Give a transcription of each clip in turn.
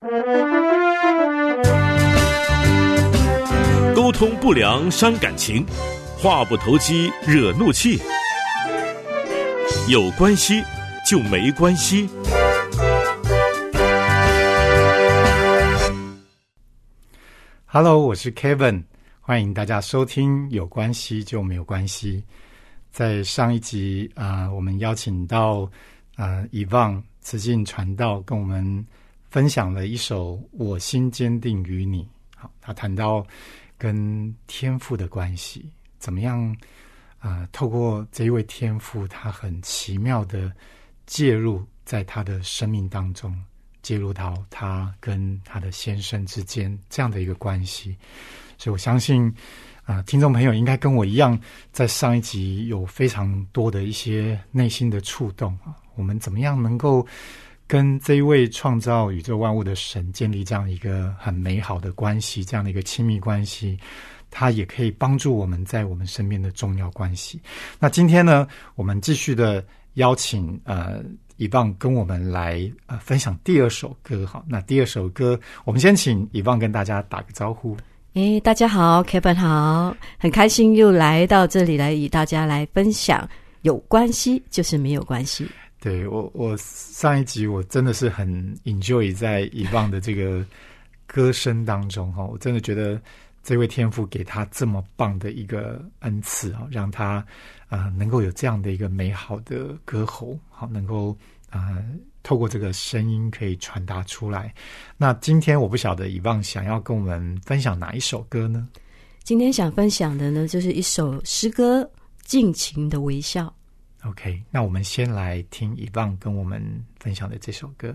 沟通不良伤感情，话不投机惹怒气。有关系就没关系。 Hello， 我是 Kevin， 欢迎大家收听有关系就没有关系。在上一集我们邀请到Yvonne 慈济传道跟我们分享了一首我心坚定于你。好，他谈到跟天父的关系，怎么样透过这一位天父，他很奇妙的介入在他的生命当中，介入到他跟他的先生之间这样的一个关系。所以我相信听众朋友应该跟我一样，在上一集有非常多的一些内心的触动。我们怎么样能够跟这一位创造宇宙万物的神建立这样一个很美好的关系，这样的一个亲密关系，它也可以帮助我们在我们身边的重要关系。那今天呢，我们继续的邀请Yvonne跟我们来分享第二首歌。好，那第二首歌我们先请Yvonne跟大家打个招呼。 大家好 Kevin 好，很开心又来到这里来与大家来分享有关系就是没有关系。 对，我上一集我真的是很 enjoy 在Yvonne的这个歌声当中我真的觉得这位天父给他这么棒的一个恩赐让他能够有这样的一个美好的歌喉，好，能够透过这个声音可以传达出来。那今天我不晓得Yvonne想要跟我们分享哪一首歌呢？ 今天想分享的呢，就是一首诗歌《尽情的微笑》。 OK， 那我们先来听Yvonne跟我们分享的这首歌。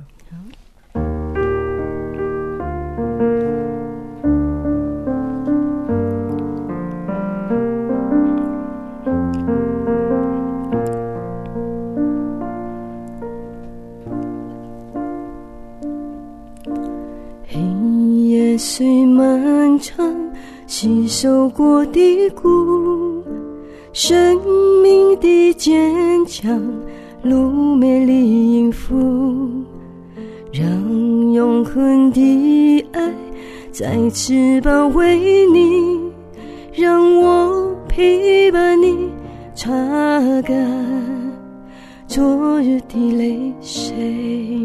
黑夜虽漫长，吸收过的骨，生命的坚强，路美丽音符，让永恒的爱再次包围你，让我陪伴你，擦干昨日的泪水。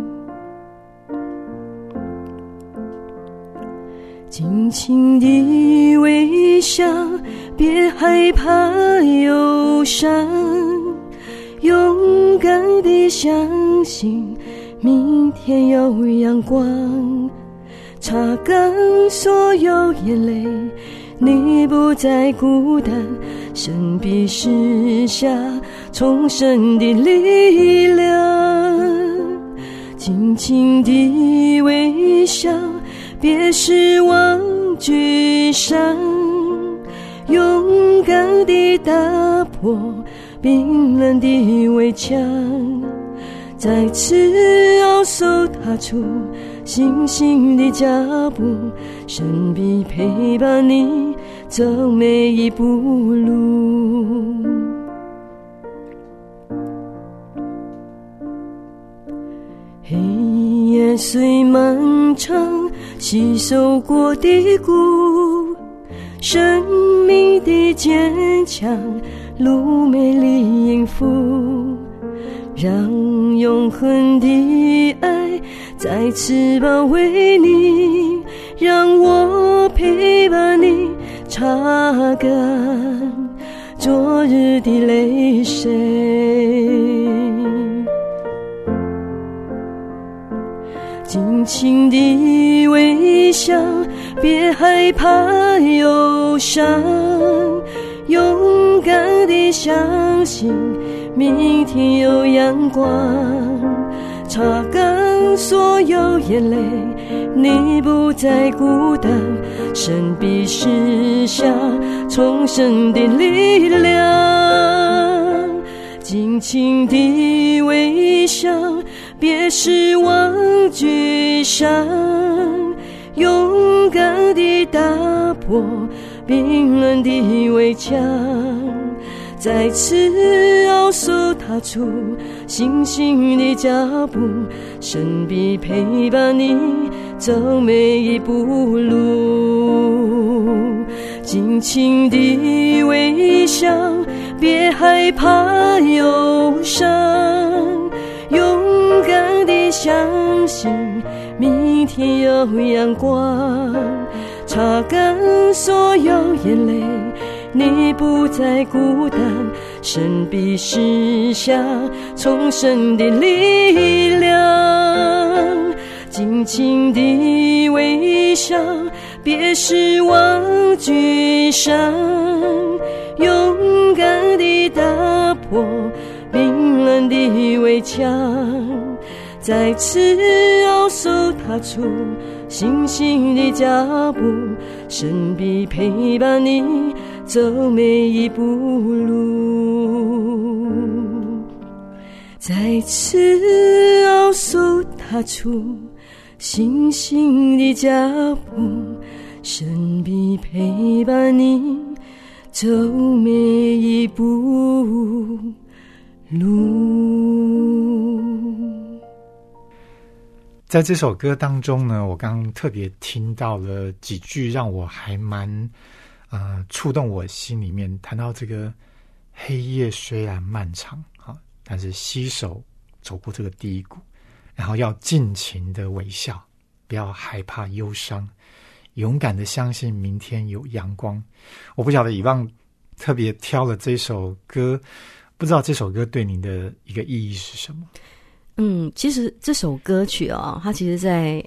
尽情地微笑，别害怕忧伤，勇敢地相信明天有阳光，擦干所有眼泪，你不再孤单，神必施下重生的力量。尽情地微笑，别失望沮丧，勇敢地打破冰冷的围墙，再次昂首踏出信心的脚步，神必陪伴你走每一步路。黑夜虽漫长，吸收过的骨，生命的坚强，路美丽音符，让永恒的爱再次包围你，让我陪伴你，擦干昨日的泪水。尽情地微笑，别害怕忧伤，勇敢地相信明天有阳光，擦干所有眼泪，你不再孤单，神必施下重生的力量。尽情地微笑，别失望沮丧，勇敢地打破冰冷的围墙， 再次昂首踏出信心的脚步，神必陪伴你走每一步路。尽情地微笑，别害怕忧伤，勇敢地相信明天有阳光，擦干所有眼泪，你不再孤单，神必施下重生的力量。尽情地微笑，别失望沮丧，勇敢地打破冰冷的围墙，再次昂首踏出信心的脚步，神必陪伴你走每一步路。再次昂首踏出信心的脚步，神必陪伴你走每一步路。 在这首歌当中呢，我刚刚特别听到了几句让我还蛮触动我心里面，谈到这个黑夜虽然漫长，但是携手走过这个低谷，然后要尽情的微笑，不要害怕忧伤，勇敢的相信明天有阳光。我不晓得以望特别挑了这首歌，不知道这首歌对你的一个意义是什么？ 其实这首歌曲它其实在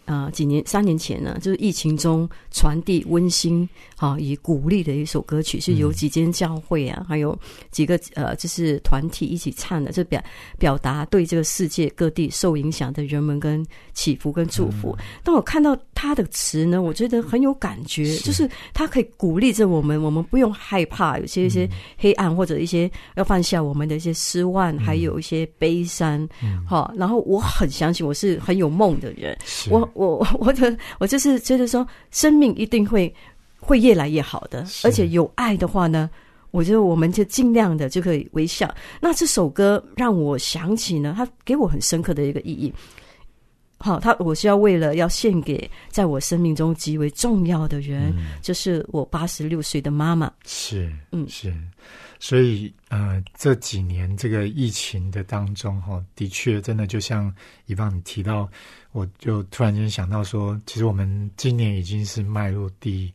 3年前呢，就是疫情中传递温馨以鼓励的一首歌曲，是由几间教会还有几个就是团体一起唱的，就表达对这个世界各地受影响的人们跟祈福跟祝福。当我看到他的词呢，我觉得很有感觉，就是他可以鼓励着我们不用害怕有一些黑暗，或者一些要放下我们的一些失望，还有一些悲伤。然后我很相信我是很有梦的人，我就是觉得说生命一定会越来越好的，而且有爱的话呢，我觉得我们就尽量的就可以微笑。那这首歌让我想起呢，它给我很深刻的一个意义。我是要为了要献给在我生命中极为重要的人，就是我86岁的妈妈。 是。所以这几年这个疫情的当中的确真的就像以望你提到，我就突然间想到说，其实我们今年已经是迈入第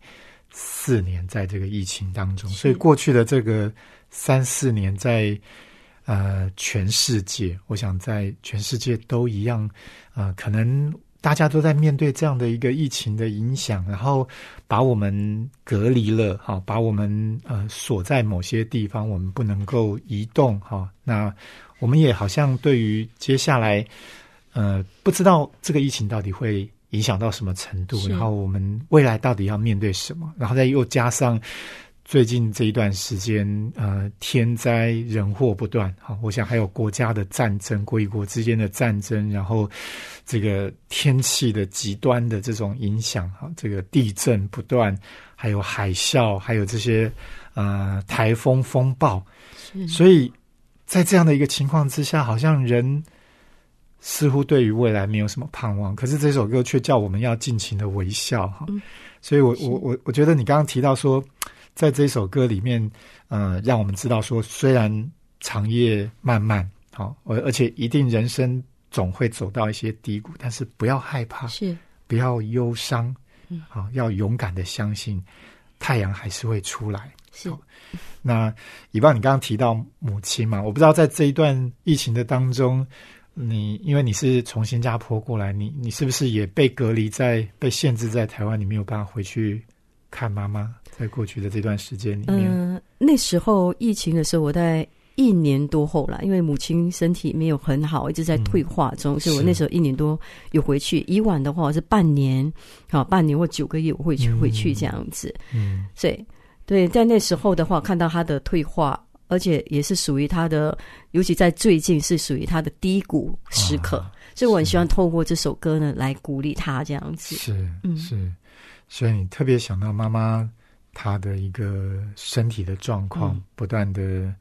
4年在这个疫情当中，所以过去的这个3-4年在全世界，我想在全世界都一样，可能大家都在面对这样的一个疫情的影响，然后把我们隔离了，把我们锁在某些地方，我们不能够移动，那我们也好像对于接下来不知道这个疫情到底会影响到什么程度，然后我们未来到底要面对什么，然后再又加上最近这一段时间天灾人祸不断，我想还有国家的战争，国与国之间的战争，然后这个天气的极端的这种影响，这个地震不断，还有海啸，还有这些台风风暴，所以在这样的一个情况之下，好像人似乎对于未来没有什么盼望，可是这首歌却叫我们要尽情的微笑。所以我觉得你刚刚提到说，在这首歌里面让我们知道说，虽然长夜漫漫，而且一定人生总会走到一些低谷，但是不要害怕，不要忧伤，要勇敢的相信太阳还是会出来。那以望你刚刚提到母亲嘛，我不知道在这一段疫情的当中，因为你是从新加坡过来，你是不是也被隔离被限制在台湾，你没有办法回去看妈妈？在过去的这段时间里面， 那时候疫情的时候，我在1年多后啦，因为母亲身体没有很好，一直在退化中，所以我那时候1年多有回去。以往的话我是半年或9个月我会回去这样子。所以对，在那时候的话，看到她的退化，而且也是属于她的，尤其在最近是属于她的低谷时刻，所以我很希望透过这首歌呢来鼓励她这样子。 是，所以你特别想到妈妈她的一个身体的状况，不断的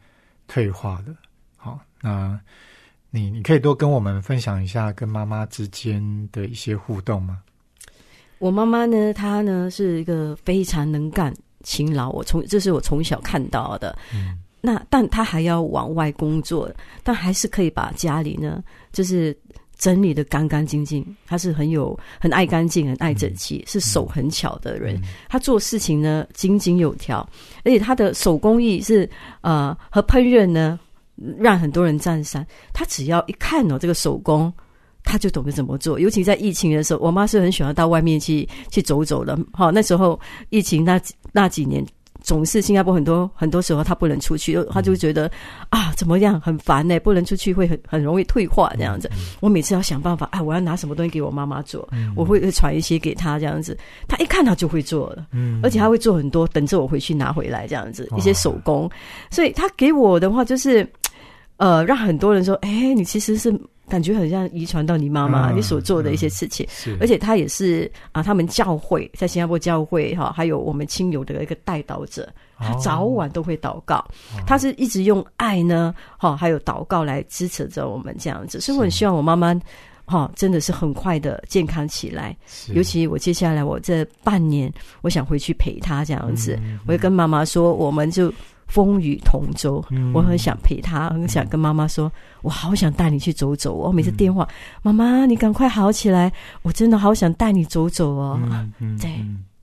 退化的。好，那你可以多跟我们分享一下跟妈妈之间的一些互动吗？ 我妈妈呢，她呢是一个非常能干、勤劳，这是我从小看到的。但她还要往外工作，但还是可以把家里呢，就是整理得干干净净。她是很爱干净、很爱整齐，是手很巧的人。她做事情呢井井有条，而且她的手工艺是和烹饪呢让很多人赞赏。她只要一看这个手工，他就懂得怎么做。尤其在疫情的时候，我妈是很喜欢到外面去走走的。那时候疫情那几年，总是新加坡很多时候他不能出去，他就觉得怎么样很烦呢，不能出去会很容易退化这样子。我每次要想办法我要拿什么东西给我妈妈做，我会传一些给她这样子。她一看她就会做了，而且她会做很多，等着我回去拿回来这样子一些手工。所以她给我的话就是让很多人说你其实是感觉很像遗传到你妈妈你所做的一些事情。而且他也是他们教会在新加坡教会还有我们亲友的一个代祷者，他早晚都会祷告，他是一直用爱呢还有祷告来支持着我们这样子。所以我很希望我妈妈真的是很快的健康起来。尤其我接下来我这半年我想回去陪她这样子，我会跟妈妈说我们就风雨同舟。我很想陪她，很想跟妈妈说我好想带你去走走我每次电话妈妈你赶快好起来，我真的好想带你走走对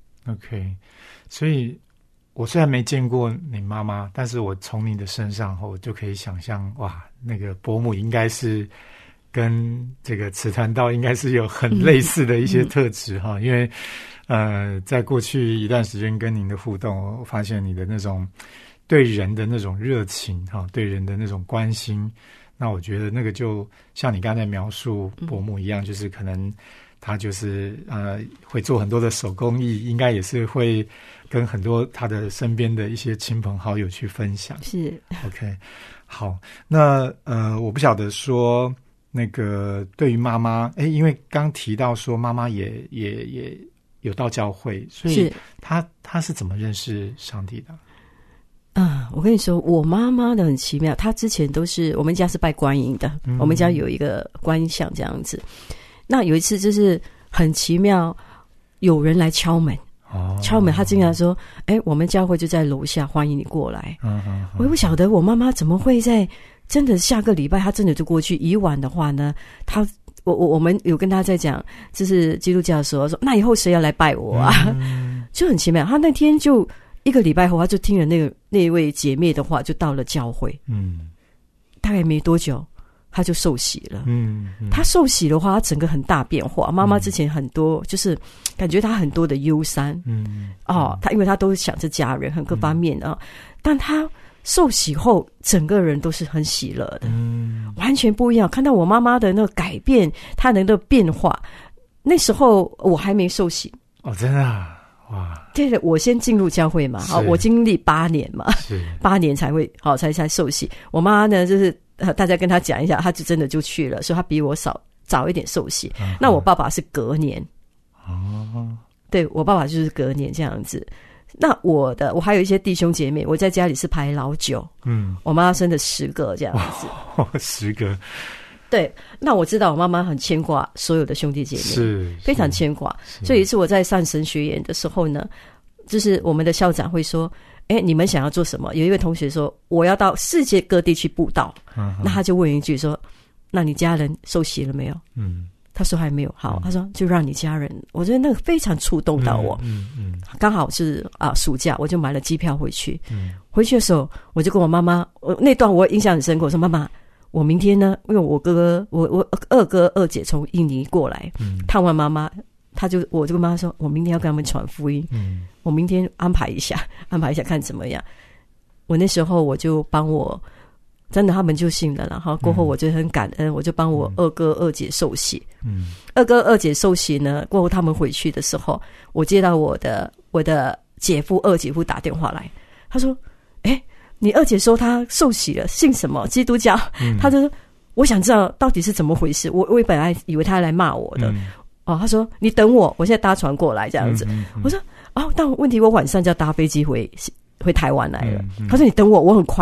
OK。 所以我虽然没见过你妈妈，但是我从你的身上我就可以想象那个伯母应该是跟这个慈传道应该是有很类似的一些特质因为在过去一段时间跟您的互动，我发现你的那种对人的那种热情对人的那种关心，那我觉得那个就像你刚才描述伯母一样，就是可能他就是会做很多的手工艺，应该也是会跟很多他的身边的一些亲朋好友去分享。 是 OK。 好，那我不晓得说那个对于妈妈因为刚提到说妈妈也有到教会，所以她是怎么认识上帝的？ 我跟你说我妈妈的很奇妙，她之前都是我们家是拜观音的，我们家有一个观音像这样子。那有一次就是很奇妙，有人来敲门她经常说我们教会就在楼下，欢迎你过来。我也不晓得我妈妈怎么会在真的下个礼拜她真的就过去。以往的话呢，我们有跟她在讲就是基督教的时候说那以后谁要来拜我就很奇妙。她那天就一个礼拜后，她就听了那位姐妹的话，就到了教会。大概没多久她就受洗了。她受洗的话，她整个很大变化。妈妈之前很多就是感觉她很多的忧伤。她因为她都想着家人很各方面但她受洗后整个人都是很喜乐的。完全不一样。看到我妈妈的那个改变，她的那个变化。那时候我还没受洗。 真的哇！ 对的，我先进入教会嘛，我经历8年嘛，8年才会才受洗。我妈呢，就是大家跟她讲一下，她就真的就去了，所以她比我早一点受洗。那我爸爸是隔年。对，我爸爸就是隔年这样子。那我还有一些弟兄姐妹，我在家里是排老9。我妈生的10个这样子。 10个。 对，那我知道我妈妈很牵挂所有的兄弟姐妹，是非常牵挂。所以有一次我在上神学院的时候呢，就是我们的校长会说你们想要做什么？有一位同学说我要到世界各地去布道。那他就问一句说那你家人受洗了没有？他说还没有。好，他说就让你家人。我觉得那个非常触动到我。刚好是暑假，我就买了机票回去。回去的时候我就跟我妈妈，那段我印象很深刻，我说妈妈，我明天呢，因为我二哥二姐从印尼过来探望妈妈，我就跟妈妈说我明天要跟他们传福音。我明天安排一下看怎么样。我那时候我就帮我真的他们就信了，然后过后我就很感恩，我就帮我二哥二姐受洗。二哥二姐受洗呢，过后他们回去的时候，我接到我的姐夫二姐夫打电话来，他说你二姐说她受洗了，信什么基督教？他就说我想知道到底是怎么回事。我本来以为他来骂我的。他说你等我现在搭船过来这样子。我说但问题我晚上就要搭飞机回台湾来了。他说你等我很快。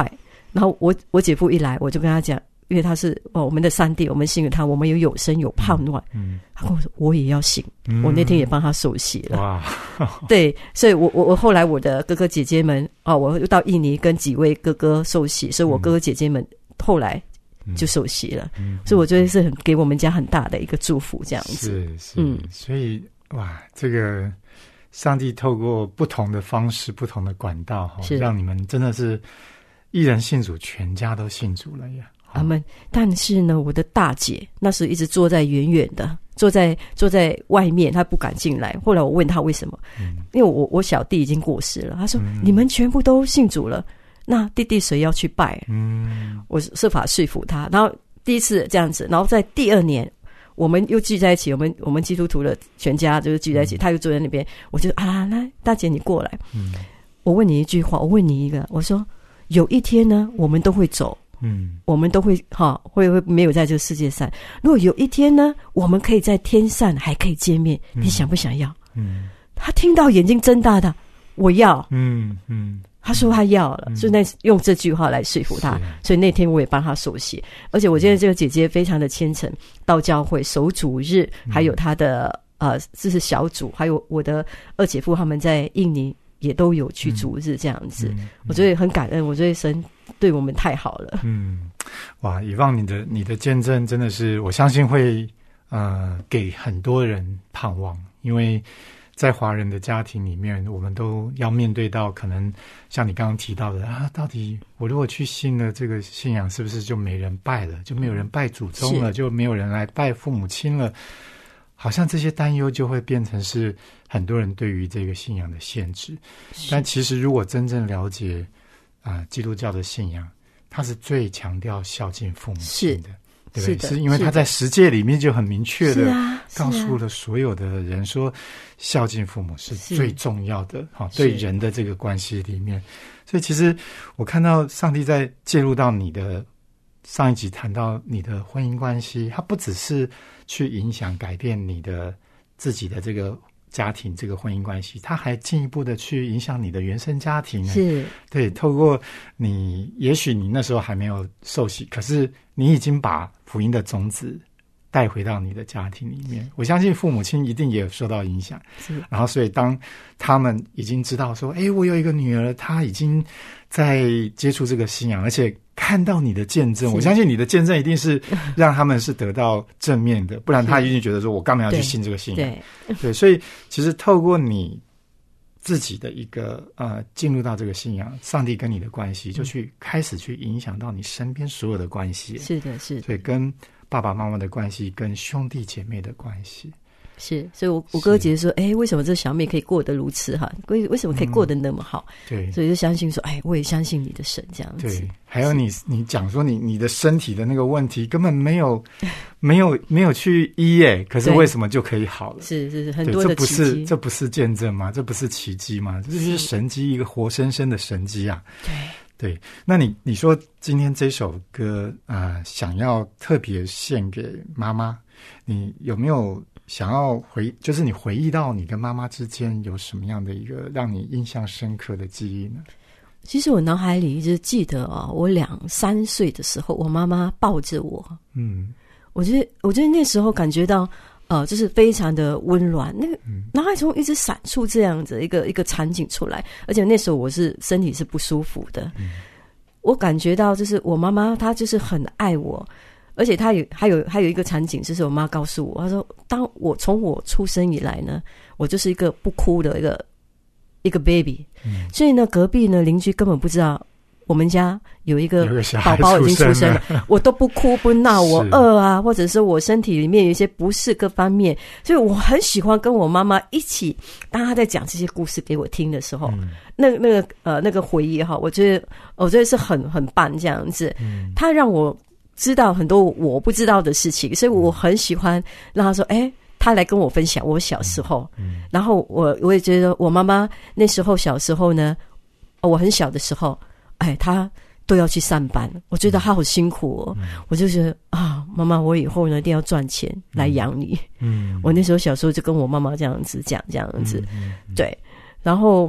然后我姐夫一来，我就跟他讲，因为他是我们的上帝，我们信了他，我们有永生有盼望。他跟我说我也要信，我那天也帮他受洗了。哇，对，所以我后来我的哥哥姐姐们我又到印尼跟几位哥哥受洗，所以我哥哥姐姐们后来就受洗了。所以我觉得是给我们家很大的一个祝福，这样子。 是，所以哇，这个上帝透过不同的方式、不同的管道，让你们真的是一人信主，全家都信主了呀。 但是呢，我的大姐那时一直坐在远远的，坐在外面，她不敢进来。后来我问她为什么，因为我小弟已经过世了，她说你们全部都信主了，那弟弟谁要去拜？我设法说服她。然后第一次这样子，然后在第二年我们又聚在一起，我们基督徒的全家就是聚在一起，她又坐在那边，我就来大姐你过来，我问你一句话，我问你一个，我说有一天呢我们都会走，我们都会会没有在这个世界上，如果有一天呢我们可以在天上还可以见面，你想不想要？他听到眼睛睁大的，我要。他说他要了，所以用这句话来说服他。所以那天我也帮他手写，而且我觉得这个姐姐非常的虔诚，到教会守主日，还有她的这是小组，还有我的二姐夫他们在印尼也都有去主日这样子。我觉得很感恩，我觉得神对我们太好了。 哇，以往你的见证真的是，我相信会给很多人盼望，因为在华人的家庭里面，我们都要面对到可能像你刚刚提到的到底我如果去信了这个信仰，是不是就没人拜了，就没有人拜祖宗了，就没有人来拜父母亲了？好像这些担忧就会变成是很多人对于这个信仰的限制。但其实如果真正了解基督教的信仰，它是最强调孝敬父母亲的，对不对？是因为他在十诫里面就很明确的告诉了所有的人说，孝敬父母是最重要的，对人的这个关系里面。所以其实我看到上帝在介入到你的上一集谈到你的婚姻关系，它不只是去影响改变你的自己的这个家庭这个婚姻关系，它还进一步的去影响你的原生家庭。 是， 对，透过你，也许你那时候还没有受洗，可是你已经把福音的种子带回到你的家庭里面。我相信父母亲一定也有受到影响，然后所以当他们已经知道说，我有一个女儿，她已经在接触这个信仰，而且看到你的见证，我相信你的见证一定是让他们是得到正面的，不然他一定觉得说我干嘛要去信这个信仰？对，所以其实透过你自己的一个进入到这个信仰，上帝跟你的关系就开始去影响到你身边所有的关系。 是的，是的。 所以跟爸爸妈妈的关系，跟兄弟姐妹的关系。 是，所以我哥姐说，为什么这小妹可以过得如此为什么可以过得那么好？对，所以就相信说，我也相信你的神这样子。 对，还有你讲说你的身体的那个问题根本没有去医可是为什么就可以好了？ 是很多的奇迹， 这不是见证吗？这不是奇迹吗？这就是神迹，一个活生生的神迹啊！对，那你说今天这首歌想要特别献给妈妈，你有没有想要就是你回忆到你跟妈妈之间有什么样的一个让你印象深刻的记忆呢？ 其实我脑海里一直记得我2-3岁的时候，我妈妈抱着我，我觉得那时候感觉到就是非常的温暖，那个脑海中一直闪出这样子一个场景出来，而且那时候我身体是不舒服的，我感觉到就是我妈妈她就是很爱我。而且还有一个场景，就是我妈告诉我，她说，从我出生以来呢，我就是一个不哭的一个 baby，所以呢，隔壁呢邻居根本不知道我们家有一个宝宝已经出生了，我都不哭不闹，我饿或者是我身体里面有一些不适各方面，所以我很喜欢跟我妈妈一起，当她在讲这些故事给我听的时候，那个回忆我觉得是很棒这样子，她让我知道很多我不知道的事情，所以我很喜欢让他说，他来跟我分享我小时候，然后我也觉得我妈妈那时候小时候呢，我很小的时候，她都要去上班，我觉得她好辛苦我就觉得妈妈，我以后呢一定要赚钱来养你。我那时候小时候就跟我妈妈这样子讲，这样子，对，然后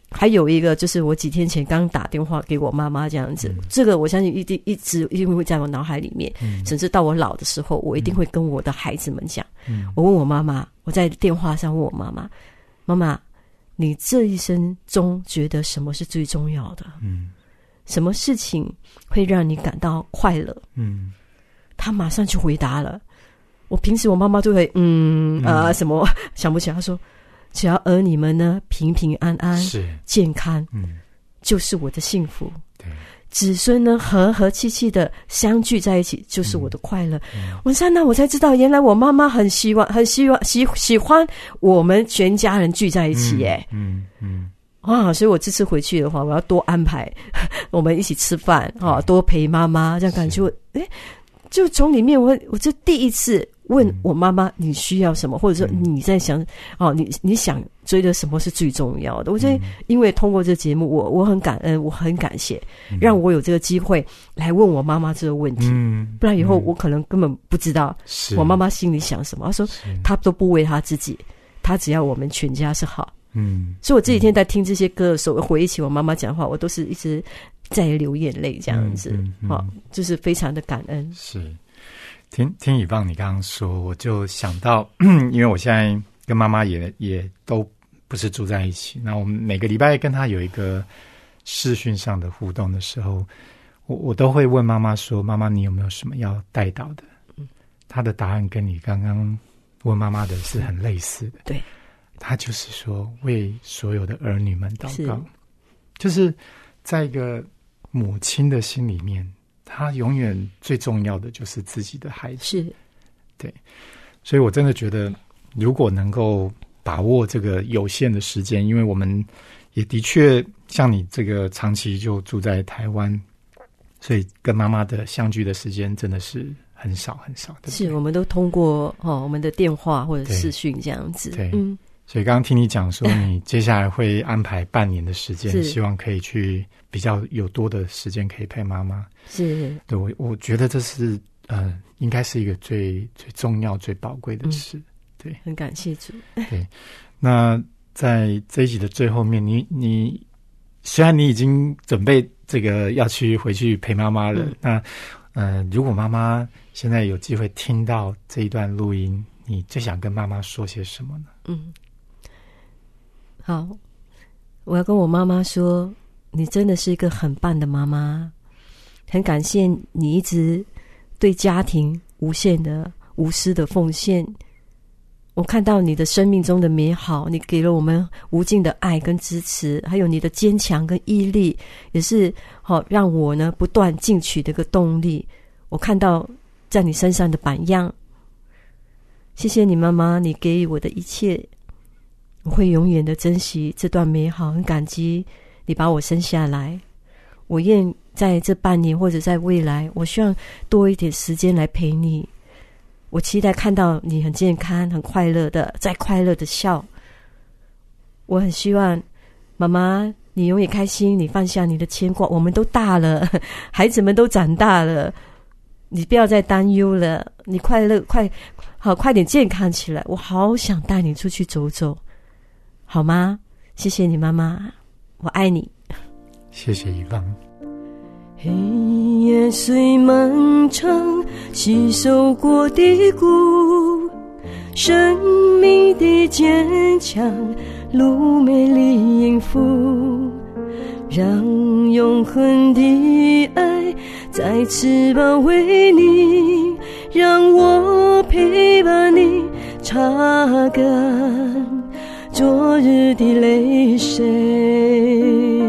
还有一个就是我几天前刚打电话给我妈妈这样子，这个我相信一定会在我脑海里面，甚至到我老的时候，我一定会跟我的孩子们讲。我问我妈妈，我在电话上问我妈妈，妈妈，你这一生中觉得什么是最重要的？什么事情会让你感到快乐？她马上就回答了。我平时我妈妈就会什么想不起来，她说只要儿女们呢平平安安健康，就是我的幸福。对，子孙呢和和气气的相聚在一起，就是我的快乐。晚上呢，我才知道原来我妈妈很喜欢我们全家人聚在一起耶。所以我这次回去的话，我要多安排我们一起吃饭多陪妈妈，这样感觉就从里面我就第一次问我妈妈你需要什么，或者说你在想你想追的什么是最重要的。我觉得因为通过这节目我很感恩，我很感谢让我有这个机会来问我妈妈这个问题，不然以后我可能根本不知道我妈妈心里想什么。她说她都不为她自己，她只要我们全家是好。所以我这几天在听这些歌的时候，回忆起我妈妈讲话，我都是一直在流眼泪这样子。就是非常的感恩。是听以棒你刚刚说，我就想到因为我现在跟妈妈也都不是住在一起，那我们每个礼拜跟她有一个视讯上的互动的时候，我都会问妈妈说，妈妈你有没有什么要带到的？她的答案跟你刚刚问妈妈的是很类似的。对，她就是说为所有的儿女们祷告，就是在一个母亲的心里面，她永远最重要的就是自己的孩子。是，对，所以我真的觉得如果能够把握这个有限的时间，因为我们也的确像你这个长期就住在台湾，所以跟妈妈的相聚的时间真的是很少很少。对对， 是，我们都通过我们的电话或者视讯这样子。对， 所以刚刚听你讲说你接下来会安排半年的时间希望可以去比较有多的时间可以陪妈妈。是，对，我觉得这是应该是一个最最重要最宝贵的事。对， 很感谢主。 对，那在这一集的最后面，你虽然你已经准备这个要回去陪妈妈了，那如果妈妈现在有机会听到这一段录音，你最想跟妈妈说些什么呢？ 好，我要跟我妈妈说，你真的是一个很棒的妈妈，很感谢你一直对家庭无限的无私的奉献。我看到你的生命中的美好，你给了我们无尽的爱跟支持，还有你的坚强跟毅力，也是让我呢不断进取的一个动力。我看到在你身上的榜样，谢谢你妈妈，你给予我的一切，我会永远的珍惜这段美好，很感激你把我生下来。我愿在这半年或者在未来，我希望多一点时间来陪你。我期待看到你很健康很快乐的在快乐的笑。我很希望妈妈你永远开心，你放下你的牵挂，我们都大了，孩子们都长大了，你不要再担忧了，你快乐快点健康起来，我好想带你出去走走，好吗？谢谢你妈妈，我爱你。 谢谢一方。 黑夜虽漫长，吸收过的骨，生命的坚强，路美丽应付，让永恒的爱再次包围你，让我陪伴你，擦干昨日的泪水，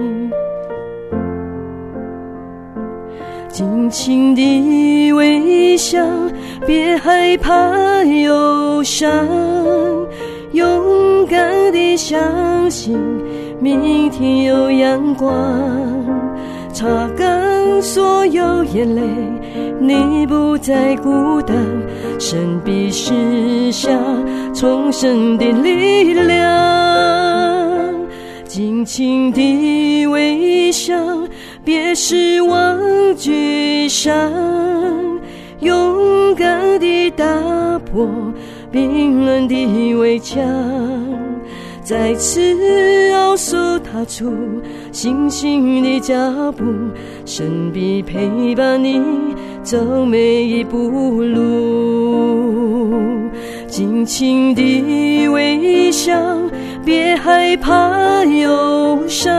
尽情地微笑，别害怕忧伤，勇敢地相信明天有阳光，擦干所有眼泪，你不再孤单，神必施下重生的力量，尽情地微笑，别失望沮丧，勇敢地打破冰冷的围墙， 再次奥数踏出星星的脚步，神必陪伴你走每一步路。尽情地微笑，别害怕忧伤，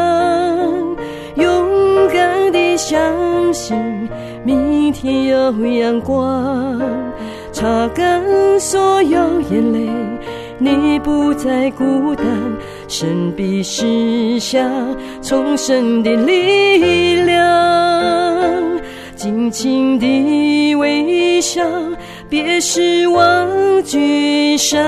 勇敢地相信明天有阳光。擦干所有眼泪，你不再孤单，神必施下重生的力量。尽情地微笑，别失望沮丧，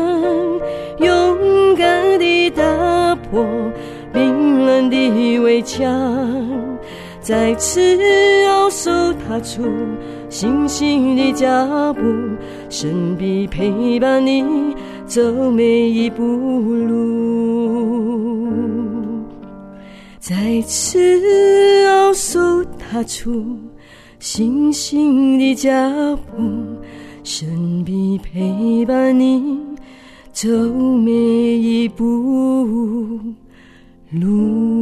勇敢地打破冰冷的围墙，再次奥数踏出星星的脚步，神必陪伴你走每一步路。再次奥数踏出星星的脚步，神必陪伴你走每一步路。